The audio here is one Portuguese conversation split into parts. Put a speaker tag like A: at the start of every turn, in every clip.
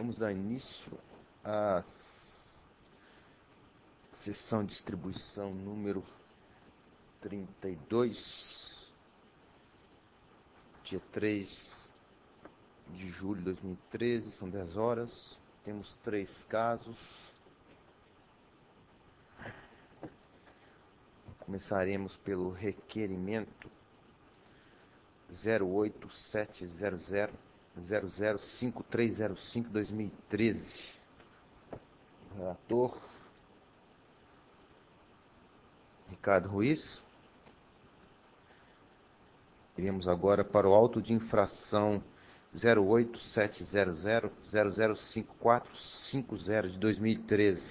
A: Vamos dar início à sessão de distribuição número 32, dia 3 de julho de 2013, são 10 horas. Temos 3 casos. Começaremos pelo requerimento 08700005305/2013. Relator Ricardo Ruiz. Iremos agora para o auto de infração 08700005450 de 2013.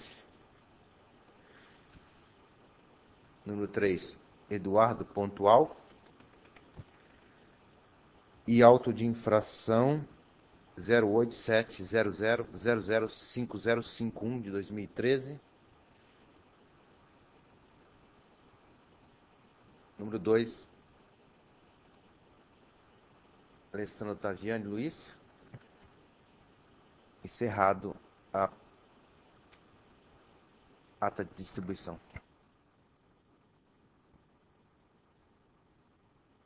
A: Número 3, Eduardo Pontual. E auto de infração 08700005051 de 2013. Número 2, Alessandro Taviani Luiz. Encerrado a ata de distribuição.